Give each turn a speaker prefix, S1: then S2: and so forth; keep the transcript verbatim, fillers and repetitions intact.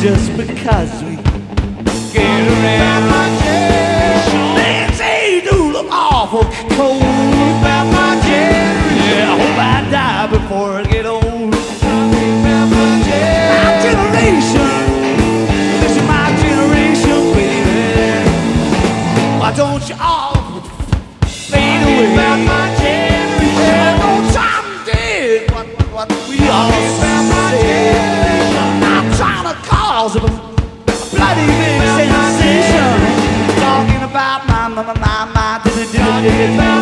S1: just because we get around my generation. Things they do look awful cold about my generation. Yeah, I hope I die before I get old. About my generation. My generation. This is my generation, baby. Why don't you all fade away? About my generation. Yeah, no time did what, what we all say. I'm trying to cause a bloody big sensation. Talking about my, my, my, my, my,